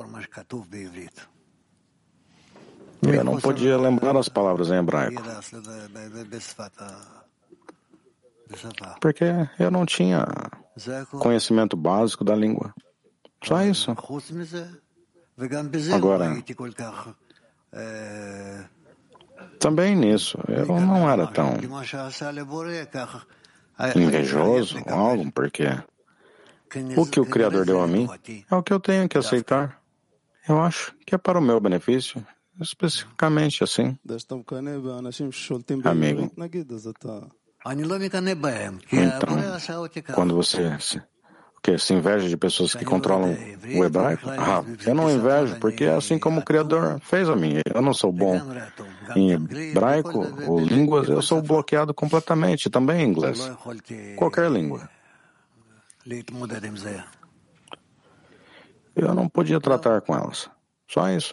Eu não podia lembrar as palavras em hebraico, porque eu não tinha conhecimento básico da língua. Só isso. Agora, também nisso, eu não era tão invejoso ou algo, porque o que o Criador deu a mim é o que eu tenho que aceitar. Eu acho que é para o meu benefício. Especificamente assim, amigo. Então, quando você se inveja de pessoas que controlam o hebraico, eu não invejo, porque é assim como o Criador fez a mim. Eu não sou bom em hebraico ou línguas, eu sou bloqueado completamente, também em inglês. Qualquer língua. Eu não podia tratar com elas. Só isso.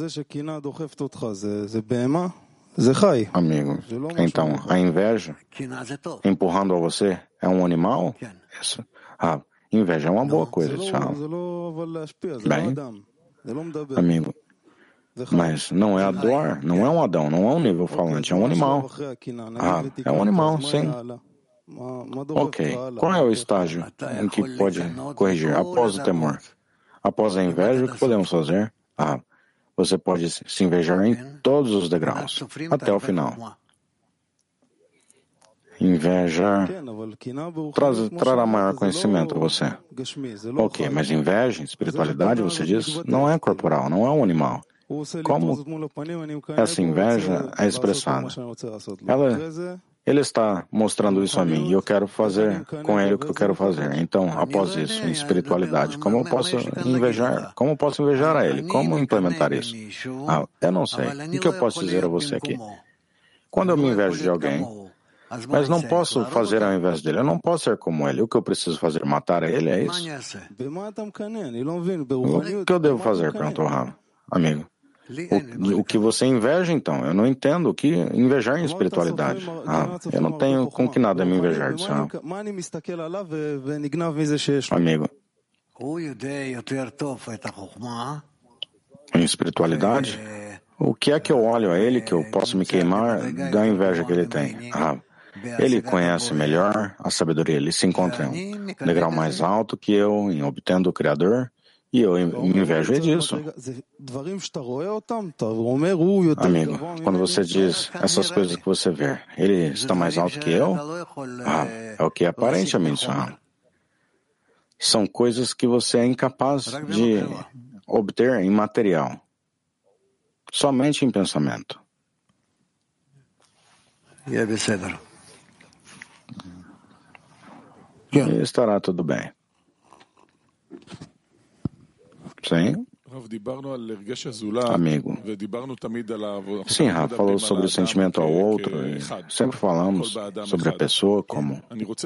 Amigo, então a inveja empurrando a você é um animal? Isso. Inveja é uma boa coisa, bem, amigo, mas não é a dor, não é um Adão, não é um nível falante, é um animal. É um animal, sim. Qual é o estágio em que pode corrigir? Após o temor, após a inveja, o que podemos fazer? Você pode se invejar em todos os degraus, até o final. Inveja trará maior conhecimento a você. Mas inveja, espiritualidade, você diz, não é corporal, não é um animal. Como essa inveja é expressada? Ele está mostrando isso a mim e eu quero fazer com ele o que eu quero fazer. Então, após isso, em espiritualidade, como eu posso invejar? Como eu posso invejar a ele? Como implementar isso? Eu não sei. O que eu posso dizer a você aqui? Quando eu me invejo de alguém, mas não posso fazer ao invés dele, eu não posso ser como ele. O que eu preciso fazer? Matar ele? É isso? O que eu devo fazer? Perguntou Rav. Amigo, O que você inveja, então? Eu não entendo o que invejar em espiritualidade. Eu não tenho com que nada me invejar disso. Amigo, em espiritualidade, o que é que eu olho a ele que eu posso me queimar da inveja que ele tem? Ele conhece melhor a sabedoria, ele se encontra em um degrau mais alto que eu, em obtendo o Criador, e eu me invejo disso. Amigo, quando você diz essas coisas que você vê, ele está mais alto que eu? É o que é aparente a mim, são coisas que você é incapaz de obter em material, somente em pensamento. E estará tudo bem. Sim? Amigo. Sim, Rafa falou sobre o sentimento ao outro e sempre falamos sobre a pessoa como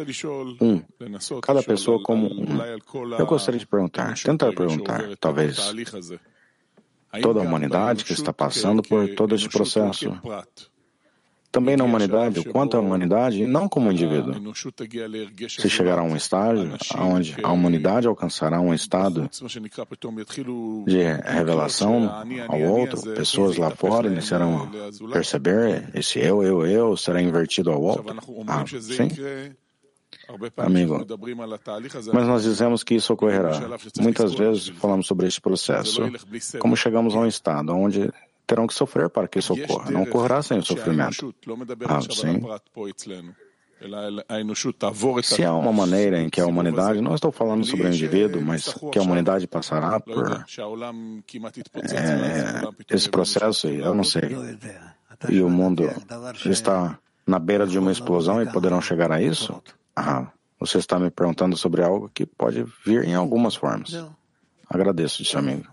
cada pessoa como Eu gostaria de tentar perguntar, talvez, toda a humanidade que está passando por todo este processo. Também na humanidade, o quanto a humanidade, não como um indivíduo. Se chegar a um estágio onde a humanidade alcançará um estado de revelação ao outro, pessoas lá fora iniciarão a perceber esse eu será invertido ao outro. Sim? Amigo, mas nós dizemos que isso ocorrerá. Muitas vezes falamos sobre este processo, como chegamos a um estado onde terão que sofrer para que isso ocorra. Não ocorrerá sem o sofrimento. Sim. Se há uma maneira em que a humanidade, não estou falando sobre o indivíduo, mas que a humanidade passará por esse processo, eu não sei. E o mundo está na beira de uma explosão e poderão chegar a isso? Você está me perguntando sobre algo que pode vir em algumas formas. Agradeço, seu amigo.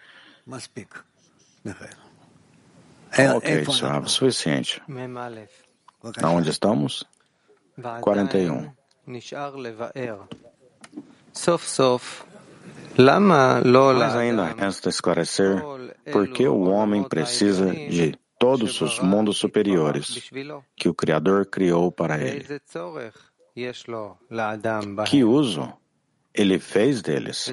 Ok, senhor, suficiente. Aonde estamos? 41. Mas ainda resta esclarecer por que o homem precisa de todos os mundos superiores que o Criador criou para ele. Que uso ele fez deles?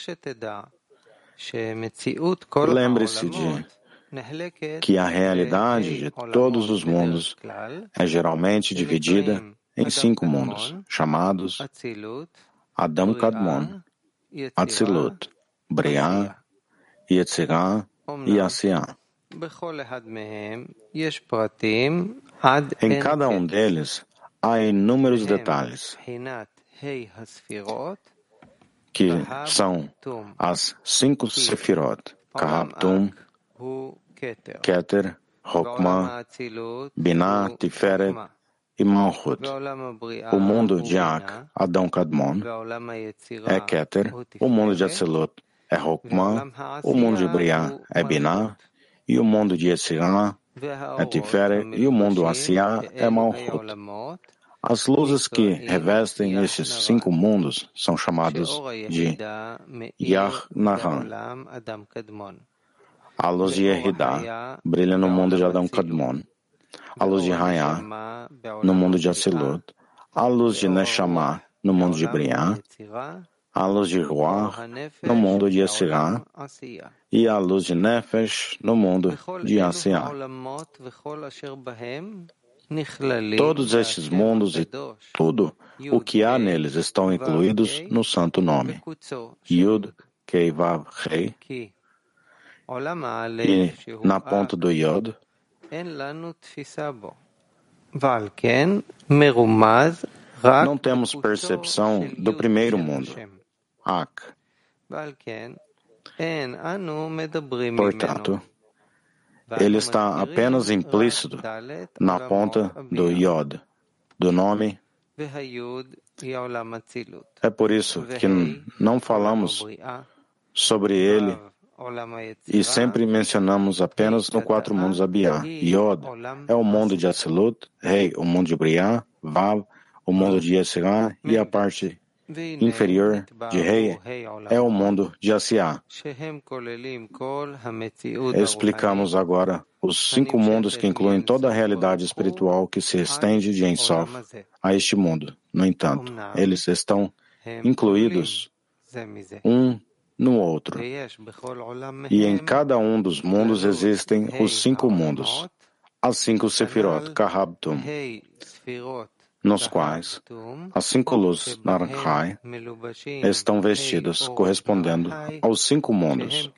Lembre-se de que a realidade de todos os mundos é geralmente dividida em 5 mundos, chamados Adam Kadmon, Atzilut, Briah, Yetzirah e Asiah. Em cada um deles há inúmeros detalhes, que são as 5 Sefirot, Kahaptum, Keter, Chokmah, Binah, Tiferet e Malchut. O mundo de Ak, Adão Kadmon, é Keter, o mundo de Atzilut é Chokmah, o mundo de Briah é Binah, e o mundo de Yetzirah é Tiferet, e o mundo Asiah é Malchut. As luzes que revestem estes 5 mundos são chamadas de Yah Nahan. A luz de Yehidah brilha no mundo de Adão Kadmon. A luz de Hayah no mundo de Atzilut. A luz de Neshama no mundo de Briah. A luz de Ruach no mundo de Yetzirah. E a luz de Nefesh no mundo de Asiah. Todos estes mundos e tudo o que há neles estão incluídos no santo nome. Yud, Kei, Vav, Rei. E na ponta do Yod, não temos percepção do primeiro mundo, Ak. Portanto, ele está apenas implícito na ponta do Yod, do nome. É por isso que não falamos sobre ele e sempre mencionamos apenas no 4 mundos Abiah. Yod é o mundo de Atzilut, Rei, o mundo de Briah, Vav, o mundo de Yetzirah e a parte inferior de Rei é o mundo de Asiá. Explicamos agora os 5 mundos que incluem toda a realidade espiritual que se estende de Ein Sof a este mundo. No entanto, eles estão incluídos um no outro. E em cada um dos mundos existem os 5 mundos, as 5 Sefirot Kahabtum, nos quais as 5 luzes Narhai estão vestidas, correspondendo aos 5 mundos.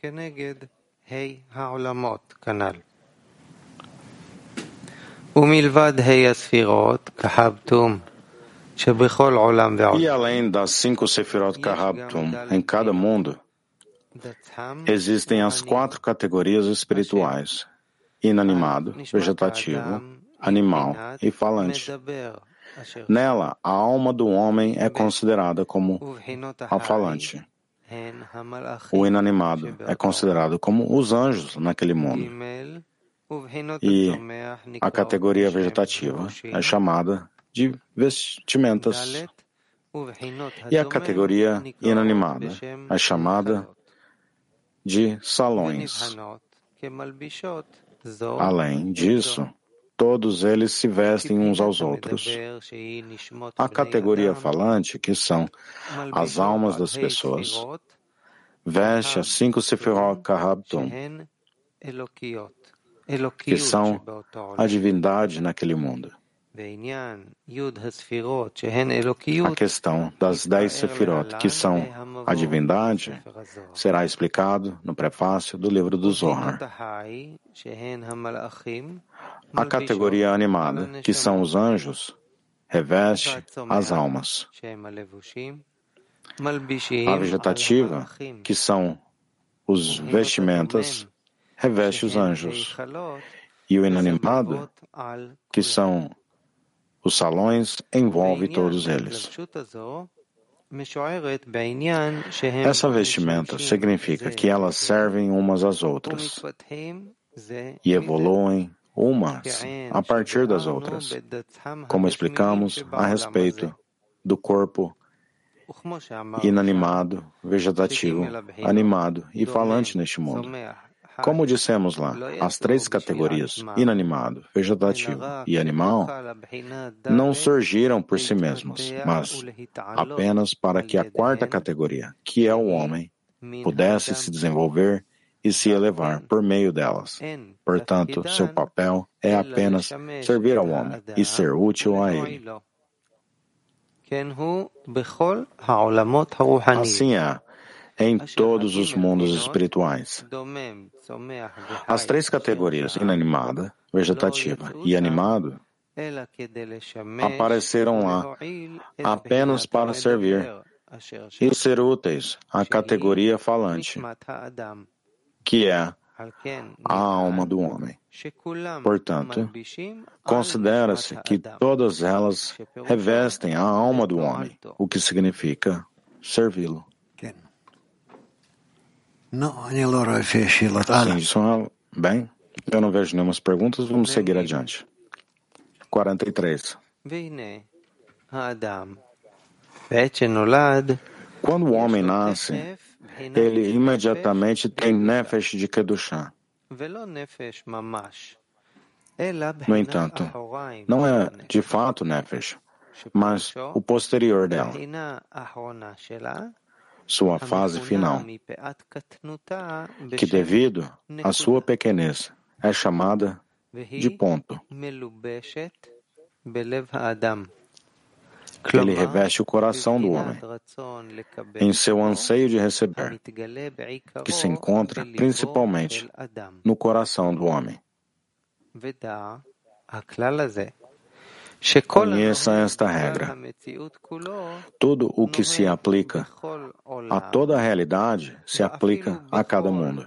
E além das 5 Sefirot Kahabtum em cada mundo, existem as 4 categorias espirituais: inanimado, vegetativo, animal e falante. Nela, a alma do homem é considerada como a falante. O inanimado é considerado como os anjos naquele mundo. E a categoria vegetativa é chamada de vestimentas. E a categoria inanimada é chamada de salões. Além disso, todos eles se vestem uns aos outros. A categoria falante, que são as almas das pessoas, veste as 5 Sefirot Kahabtum, que são a divindade naquele mundo. A questão das 10 Sefirot, que são a divindade, será explicado no prefácio do livro do Zohar. A categoria animada, que são os anjos, reveste as almas. A vegetativa, que são os vestimentas, reveste os anjos. E o inanimado, que são os salões, envolve todos eles. Essa vestimenta significa que elas servem umas às outras e evoluem umas a partir das outras, como explicamos a respeito do corpo inanimado, vegetativo, animado e falante neste mundo. Como dissemos lá, as 3 categorias, inanimado, vegetativo e animal, não surgiram por si mesmas, mas apenas para que a 4ª categoria, que é o homem, pudesse se desenvolver e se elevar por meio delas. Portanto, seu papel é apenas servir ao homem e ser útil a ele. Assim é em todos os mundos espirituais. As 3 categorias, inanimada, vegetativa e animado, apareceram lá apenas para servir e ser úteis à categoria falante, que é a alma do homem. Portanto, considera-se que todas elas revestem a alma do homem, o que significa servi-lo. Sim, isso bem. Eu não vejo nenhumas perguntas, vamos seguir adiante. 43. Quando o homem nasce, ele imediatamente tem Nefesh de Kedushá. No entanto, não é de fato Nefesh, mas o posterior dela, sua fase final, que devido à sua pequenez é chamada de ponto. Ele reveste o coração do homem em seu anseio de receber, que se encontra principalmente no coração do homem. Conheça esta regra. Tudo o que se aplica a toda a realidade se aplica a cada mundo.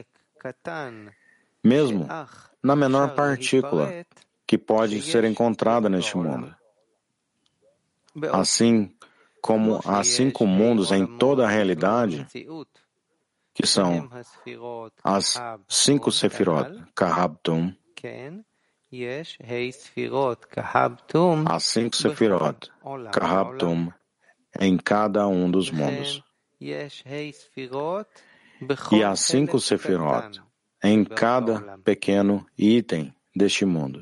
Mesmo na menor partícula que pode ser encontrada neste mundo. Assim como há 5 mundos em toda a realidade, que são as 5 Sefirot Kahabtum, as 5 Sefirot Kahabtum em cada um dos mundos. E há 5 sefirot em cada pequeno item deste mundo.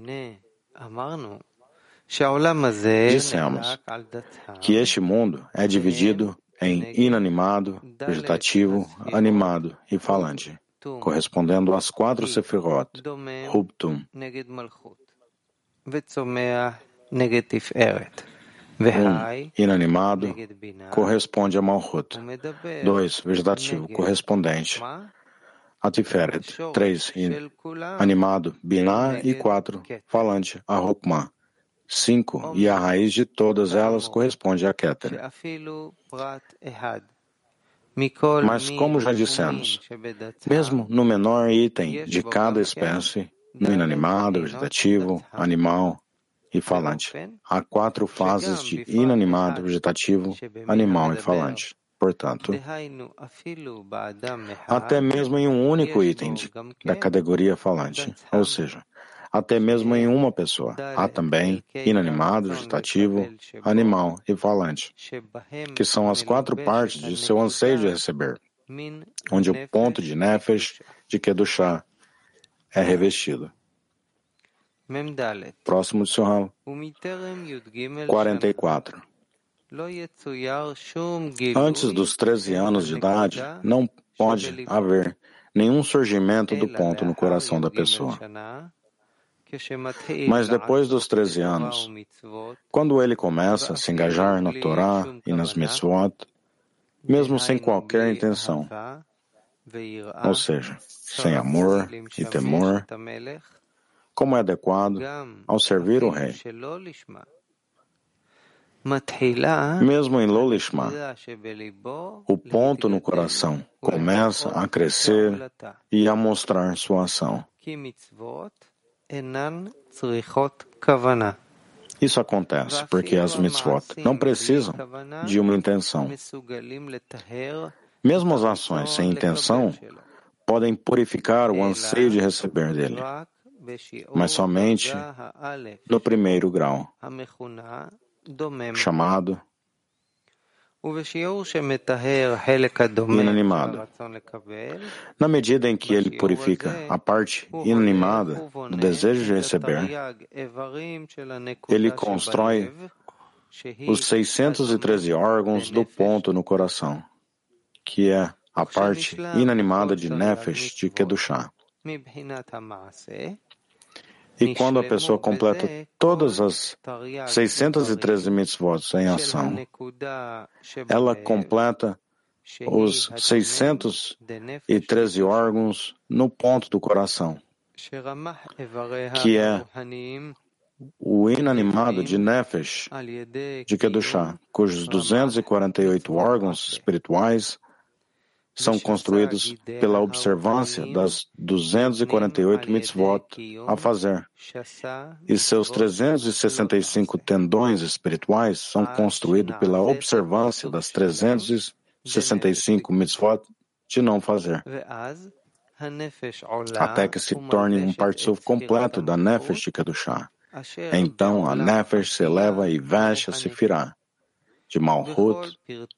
Dissemos que este mundo é dividido em inanimado, vegetativo, animado e falante, correspondendo às 4 sefirot, Hubtum. 1. Inanimado, corresponde a Malchut. 2. Vegetativo, correspondente a Tiferet. 3. Animado, Binah. E 4. Falante, a Hokmah. 5. E a raiz de todas elas corresponde a Keter. Mas, como já dissemos, mesmo no menor item de cada espécie, no inanimado, vegetativo, animal e falante, há 4 fases de inanimado, vegetativo, animal e falante. Portanto, até mesmo em um único item da categoria falante, ou seja, até mesmo em uma pessoa, há também inanimado, vegetativo, animal e falante, que são as 4 partes de seu anseio de receber, onde o ponto de Nefesh, de Kedushá, é revestido. Próximo de Sohal. 44. Antes dos 13 anos de idade, não pode haver nenhum surgimento do ponto no coração da pessoa. Mas depois dos 13 anos, quando ele começa a se engajar na Torá e nas mitzvot, mesmo sem qualquer intenção, ou seja, sem amor e temor, como é adequado ao servir o rei. Mesmo em Lolishma, o ponto no coração começa a crescer e a mostrar sua ação. Isso acontece porque as mitzvot não precisam de uma intenção. Mesmo as ações sem intenção podem purificar o anseio de receber dele, mas somente no primeiro grau, chamado inanimado. Na medida em que ele purifica a parte inanimada do desejo de receber, ele constrói os 613 órgãos do ponto no coração, que é a parte inanimada de Nefesh de Kedushá. E quando a pessoa completa todas as 613 mitzvot em ação, ela completa os 613 órgãos no ponto do coração, que é o inanimado de Nefesh de Kedushá, cujos 248 órgãos espirituais são construídos pela observância das 248 mitzvot a fazer, e seus 365 tendões espirituais são construídos pela observância das 365 mitzvot de não fazer, até que se torne um participio completo da Nefesh de Kedushá. Então a Nefesh se eleva e veste a Sefirah de Malchut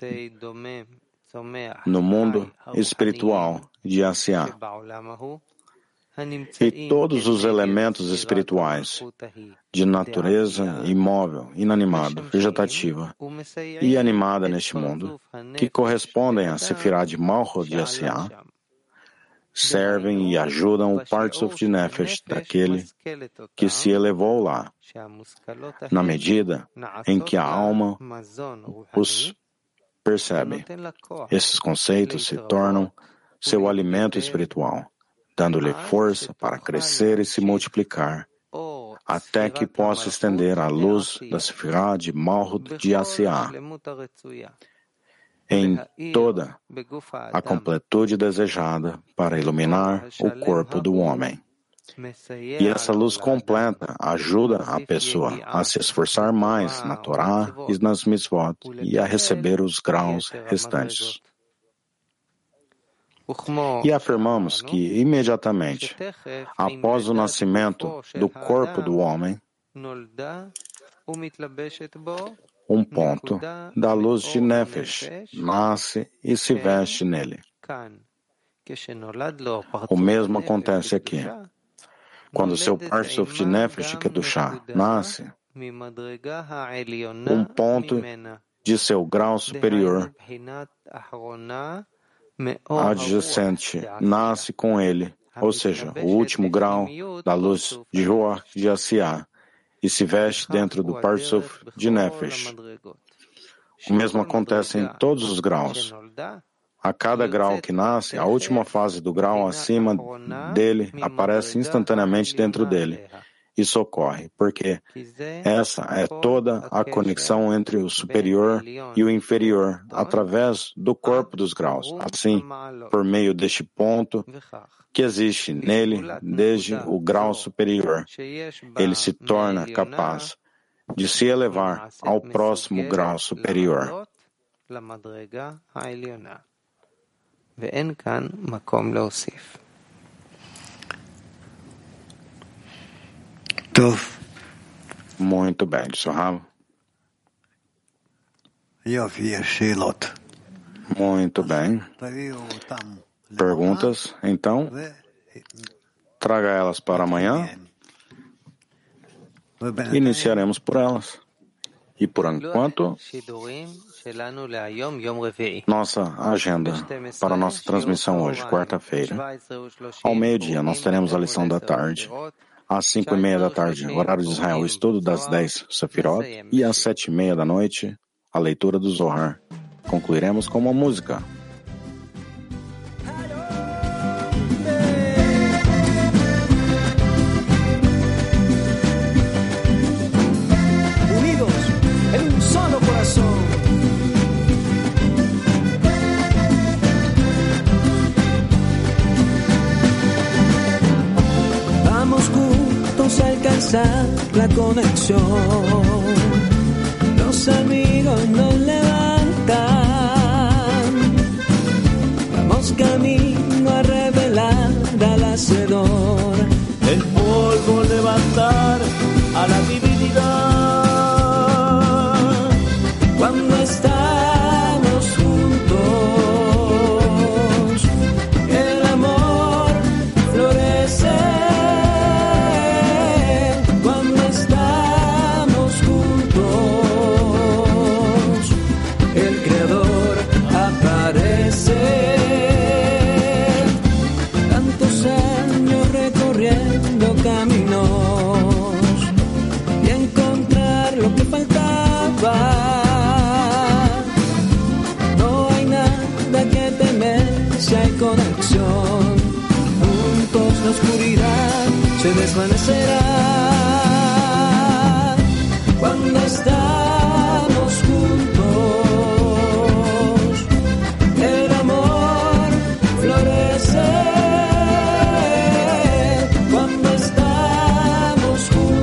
no mundo espiritual de Asiá. E todos os elementos espirituais de natureza imóvel, inanimada, vegetativa e animada neste mundo, que correspondem à Sefirah de Malchut de Asiá, servem e ajudam o Partzuf de Nefesh daquele que se elevou lá, na medida em que a alma os percebe. Esses conceitos se tornam seu alimento espiritual, dando-lhe força para crescer e se multiplicar, até que possa estender a luz da Sefirah de Malchut de Asiá em toda a completude desejada para iluminar o corpo do homem. E essa luz completa ajuda a pessoa a se esforçar mais na Torá e nas mitzvot e a receber os graus restantes. E afirmamos que, imediatamente após o nascimento do corpo do homem, um ponto da luz de Nefesh nasce e se veste nele. O mesmo acontece aqui. Quando seu Parsuf de Nefesh Kedushá nasce, um ponto de seu grau superior adjacente nasce com ele, ou seja, o último grau da luz de Ruach de Asiá, e se veste dentro do Parsuf de Nefesh. O mesmo acontece em todos os graus. A cada grau que nasce, a última fase do grau acima dele aparece instantaneamente dentro dele. Isso ocorre porque essa é toda a conexão entre o superior e o inferior através do corpo dos graus. Assim, por meio deste ponto que existe nele desde o grau superior, ele se torna capaz de se elevar ao próximo grau superior. Muito bem, Sorrava. Muito bem. Perguntas? Então, traga elas para amanhã. Iniciaremos por elas. E por enquanto, nossa agenda para a nossa transmissão hoje, quarta-feira. Ao meio-dia, nós teremos a lição da tarde. Às 5:30 da tarde, horário de Israel, o estudo das 10 Sefirot. E às 7:30 da noite, a leitura do Zohar. Concluiremos com uma música. Unidos en un solo corazón. Vamos juntos a alcanzar la conexión. Los amigos nos levantan. Vamos camino a revelar al hacedor. El polvo levantar a la divinidad. Cuando estamos juntos, el amor florece. Cuando estamos juntos, el Creador aparece. Tantos años recorriendo caminos y encontrar lo que faltaba. No hay nada que temer si hay conexión. Juntos la oscuridad se desvanecerá. Cuando estamos juntos, el amor florece. Cuando estamos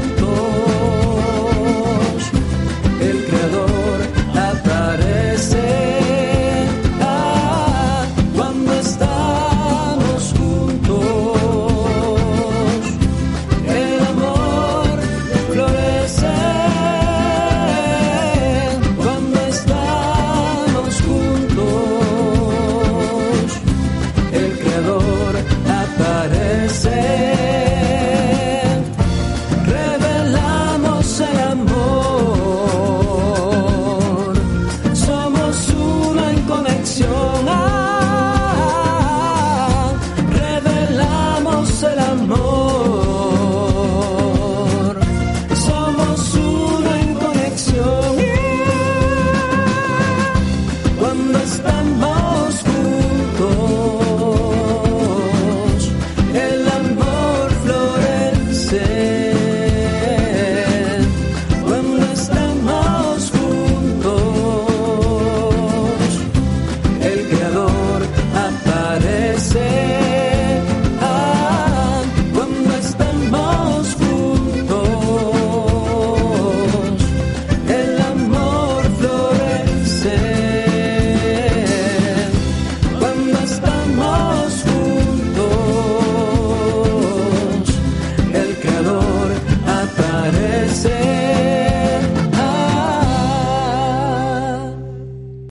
juntos, el Creador aparece. Cuando estamos juntos, el amor florece. Cuando estamos juntos, el Creador